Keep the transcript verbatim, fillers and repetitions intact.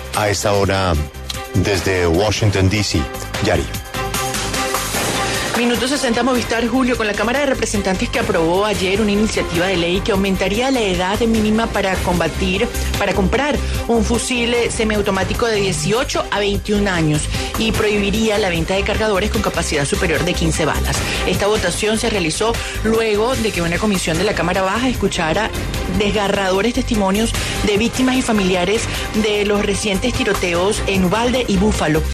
a esta hora desde Washington, D C. Yari. Minuto sesenta Movistar, Julio, con la Cámara de Representantes que aprobó ayer una iniciativa de ley que aumentaría la edad mínima para combatir, para comprar un fusil semiautomático de dieciocho a veintiún años y prohibiría la venta de cargadores con capacidad superior de quince balas. Esta votación se realizó luego de que una comisión de la Cámara Baja escuchara desgarradores testimonios de víctimas y familiares de los recientes tiroteos en Uvalde y Búfalo.